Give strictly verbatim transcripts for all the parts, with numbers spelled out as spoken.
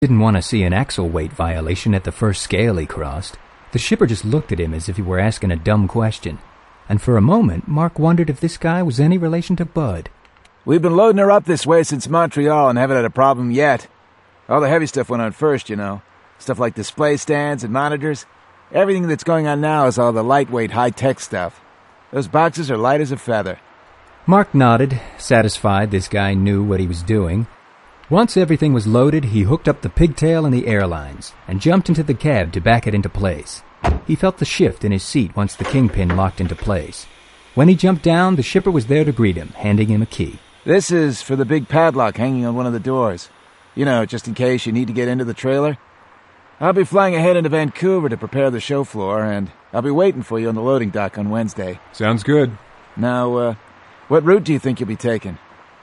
Didn't want to see an axle weight violation at the first scale he crossed. The shipper just looked at him as if he were asking a dumb question. And for a moment, Mark wondered if this guy was any relation to Bud. We've been loading her up this way since Montreal and haven't had a problem yet. All the heavy stuff went on first, you know. Stuff like display stands and monitors. Everything that's going on now is all the lightweight, high-tech stuff. Those boxes are light as a feather. Mark nodded, satisfied this guy knew what he was doing. Once everything was loaded, he hooked up the pigtail and the airlines, and jumped into the cab to back it into place. He felt the shift in his seat once the kingpin locked into place. When he jumped down, the shipper was there to greet him, handing him a key. This is for the big padlock hanging on one of the doors. You know, just in case you need to get into the trailer. I'll be flying ahead into Vancouver to prepare the show floor, and I'll be waiting for you on the loading dock on Wednesday. Sounds good. Now, uh, what route do you think you'll be taking?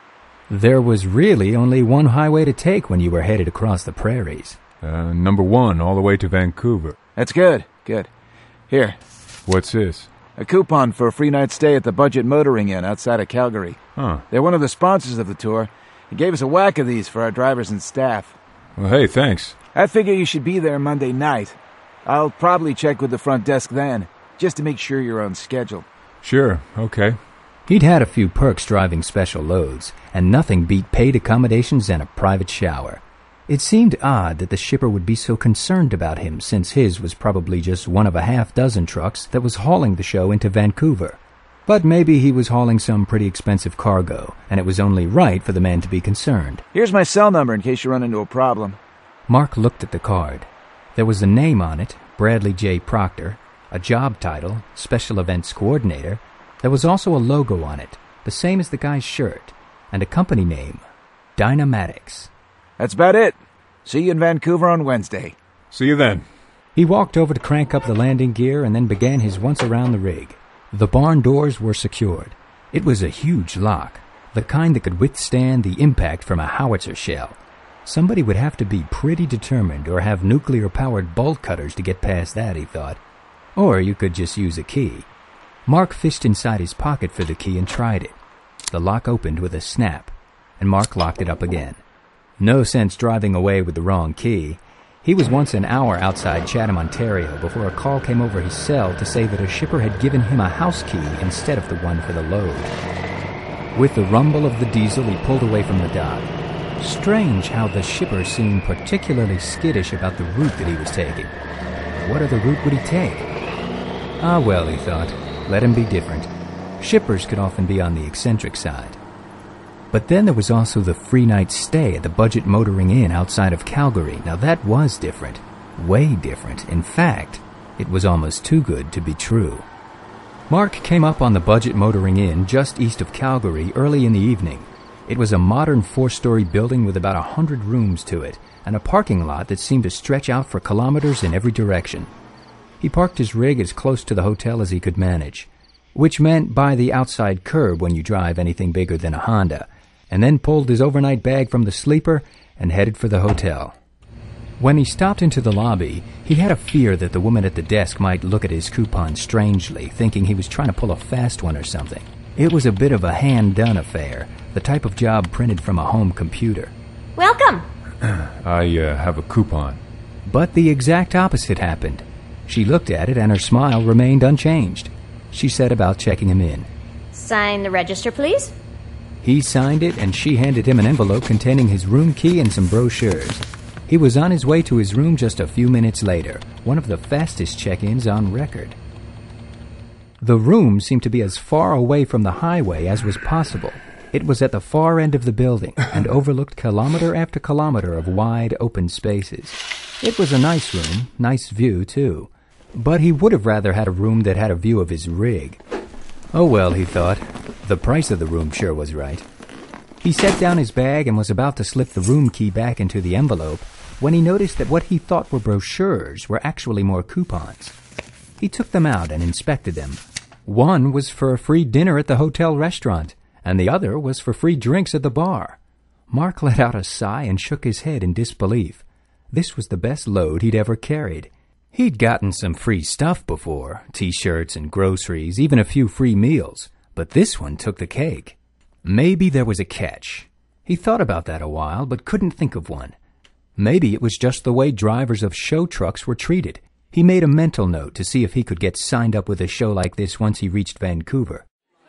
There was really only one highway to take when you were headed across the prairies. Uh, number one, all the way to Vancouver. That's good, good. Here. What's this? A coupon for a free night stay at the Budget Motoring Inn outside of Calgary. Huh. They're one of the sponsors of the tour. He gave us a whack of these for our drivers and staff. Well, hey, thanks. I figure you should be there Monday night. I'll probably check with the front desk then, just to make sure you're on schedule. Sure, okay. He'd had a few perks driving special loads, and nothing beat paid accommodations and a private shower. It seemed odd that the shipper would be so concerned about him, since his was probably just one of a half dozen trucks that was hauling the show into Vancouver. But maybe he was hauling some pretty expensive cargo, and it was only right for the man to be concerned. Here's my cell number in case you run into a problem. Mark looked at the card. There was a name on it, Bradley J. Proctor, a job title, Special Events Coordinator. There was also a logo on it, the same as the guy's shirt, and a company name, Dynamatics. That's about it. See you in Vancouver on Wednesday. See you then. He walked over to crank up the landing gear and then began his once around the rig. The barn doors were secured. It was a huge lock, the kind that could withstand the impact from a howitzer shell. Somebody would have to be pretty determined or have nuclear-powered bolt cutters to get past that, he thought. Or you could just use a key. Mark fished inside his pocket for the key and tried it. The lock opened with a snap, and Mark locked it up again. No sense driving away with the wrong key. He was once an hour outside Chatham, Ontario, before a call came over his cell to say that a shipper had given him a house key instead of the one for the load. With the rumble of the diesel, he pulled away from the dock. Strange how the shipper seemed particularly skittish about the route that he was taking. What other route would he take? Ah, well, he thought, let him be different. Shippers could often be on the eccentric side. But then there was also the free night stay at the Budget Motoring Inn outside of Calgary. Now that was different. Way different. In fact, it was almost too good to be true. Mark came up on the Budget Motoring Inn just east of Calgary early in the evening. It was a modern four-story building with about a hundred rooms to it, and a parking lot that seemed to stretch out for kilometers in every direction. He parked his rig as close to the hotel as he could manage, which meant by the outside curb when you drive anything bigger than a Honda, and then pulled his overnight bag from the sleeper and headed for the hotel. When he stopped into the lobby, he had a fear that the woman at the desk might look at his coupon strangely, thinking he was trying to pull a fast one or something. It was a bit of a hand-done affair, the type of job printed from a home computer. Welcome! I uh, have a coupon. But the exact opposite happened. She looked at it and her smile remained unchanged. She set about checking him in. Sign the register, please. He signed it and she handed him an envelope containing his room key and some brochures. He was on his way to his room just a few minutes later, one of the fastest check-ins on record. The room seemed to be as far away from the highway as was possible. It was at the far end of the building and overlooked kilometer after kilometer of wide, open spaces. It was a nice room, nice view, too. But he would have rather had a room that had a view of his rig. Oh well, he thought. The price of the room sure was right. He set down his bag and was about to slip the room key back into the envelope when he noticed that what he thought were brochures were actually more coupons. He took them out and inspected them. One was for a free dinner at the hotel restaurant, and the other was for free drinks at the bar. Mark let out a sigh and shook his head in disbelief. This was the best load he'd ever carried. He'd gotten some free stuff before, T-shirts and groceries, even a few free meals, but this one took the cake. Maybe there was a catch. He thought about that a while, but couldn't think of one. Maybe it was just the way drivers of show trucks were treated. He made a mental note to see if he could get signed up with a show like this once he reached Vancouver.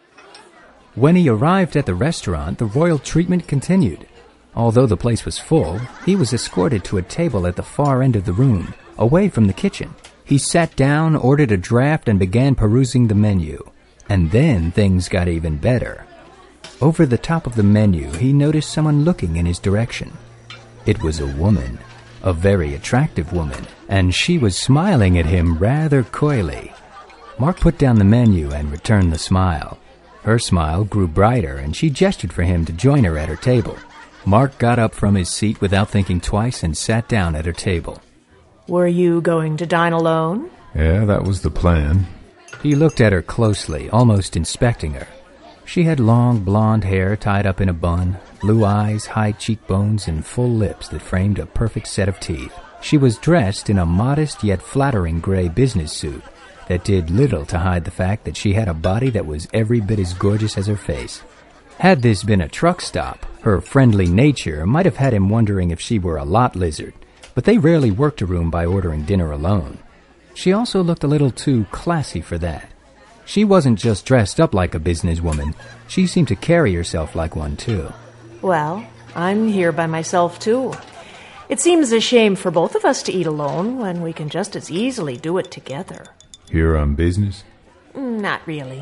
When he arrived at the restaurant, the royal treatment continued. Although the place was full, he was escorted to a table at the far end of the room, away from the kitchen. He sat down, ordered a draft, and began perusing the menu. And then things got even better. Over the top of the menu, he noticed someone looking in his direction. It was a woman, a very attractive woman, and she was smiling at him rather coyly. Mark put down the menu and returned the smile. Her smile grew brighter, and she gestured for him to join her at her table. Mark got up from his seat without thinking twice and sat down at her table. Were you going to dine alone? Yeah, that was the plan. He looked at her closely, almost inspecting her. She had long blonde hair tied up in a bun, blue eyes, high cheekbones, and full lips that framed a perfect set of teeth. She was dressed in a modest yet flattering gray business suit that did little to hide the fact that she had a body that was every bit as gorgeous as her face. Had this been a truck stop, her friendly nature might have had him wondering if she were a lot lizard, but they rarely worked a room by ordering dinner alone. She also looked a little too classy for that. She wasn't just dressed up like a businesswoman. She seemed to carry herself like one, too. Well, I'm here by myself, too. It seems a shame for both of us to eat alone when we can just as easily do it together. Here on business? Not really.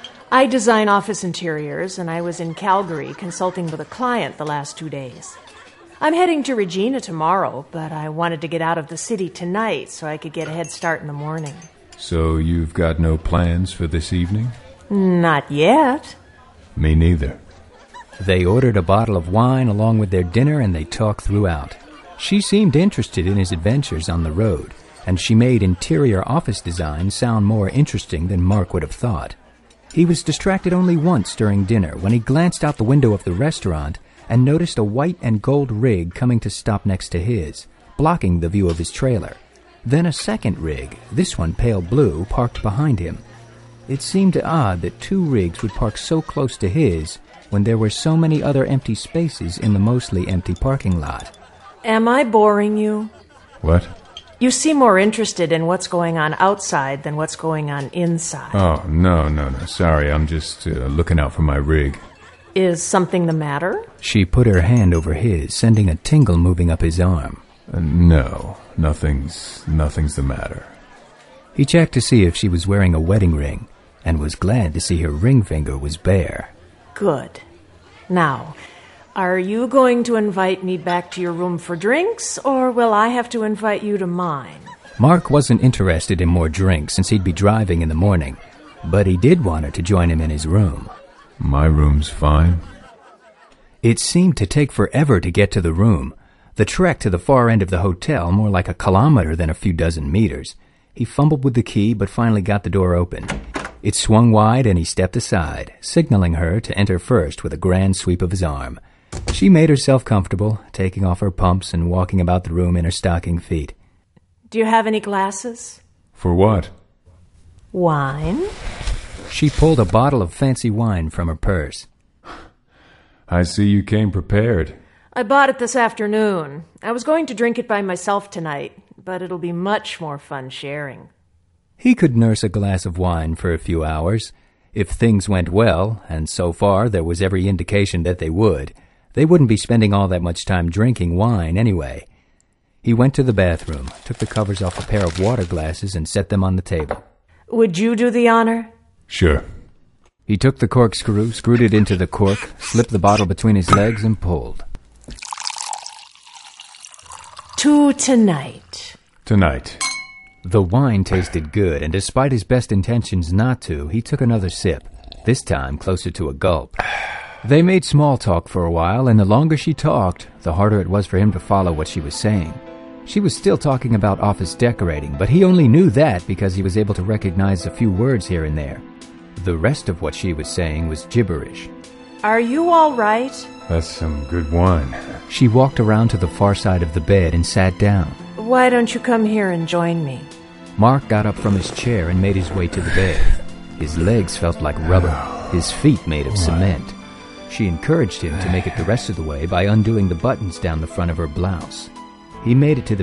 I design office interiors, and I was in Calgary consulting with a client the last two days. I'm heading to Regina tomorrow, but I wanted to get out of the city tonight so I could get a head start in the morning. So you've got no plans for this evening? Not yet. Me neither. They ordered a bottle of wine along with their dinner, and they talked throughout. She seemed interested in his adventures on the road, and she made interior office design sound more interesting than Mark would have thought. He was distracted only once during dinner when he glanced out the window of the restaurant and noticed a white and gold rig coming to stop next to his, blocking the view of his trailer. Then a second rig, this one pale blue, parked behind him. It seemed odd that two rigs would park so close to his when there were so many other empty spaces in the mostly empty parking lot. Am I boring you? What? You seem more interested in what's going on outside than what's going on inside. Oh, no, no, no. Sorry, I'm just uh, looking out for my rig. Is something the matter? She put her hand over his, sending a tingle moving up his arm. Uh, no, nothing's, nothing's the matter. He checked to see if she was wearing a wedding ring, and was glad to see her ring finger was bare. Good. Now, are you going to invite me back to your room for drinks, or will I have to invite you to mine? Mark wasn't interested in more drinks since he'd be driving in the morning, but he did want her to join him in his room. My room's fine. It seemed to take forever to get to the room. The trek to the far end of the hotel more like a kilometer than a few dozen meters. He fumbled with the key but finally got the door open. It swung wide and he stepped aside, signaling her to enter first with a grand sweep of his arm. She made herself comfortable, taking off her pumps and walking about the room in her stocking feet. Do you have any glasses? For what? Wine? She pulled a bottle of fancy wine from her purse. I see you came prepared. I bought it this afternoon. I was going to drink it by myself tonight, but it'll be much more fun sharing. He could nurse a glass of wine for a few hours. If things went well, and so far there was every indication that they would, they wouldn't be spending all that much time drinking wine anyway. He went to the bathroom, took the covers off a pair of water glasses and set them on the table. Would you do the honor? Sure. He took the corkscrew, screwed it into the cork, slipped the bottle between his legs and pulled. To tonight. Tonight. The wine tasted good, and despite his best intentions not to, he took another sip, this time closer to a gulp. They made small talk for a while, and the longer she talked, the harder it was for him to follow what she was saying. She was still talking about office decorating, but he only knew that because he was able to recognize a few words here and there. The rest of what she was saying was gibberish. Are you all right? That's some good wine. She walked around to the far side of the bed and sat down. Why don't you come here and join me? Mark got up from his chair and made his way to the bed. His legs felt like rubber, his feet made of cement. She encouraged him to make it the rest of the way by undoing the buttons down the front of her blouse. He made it to the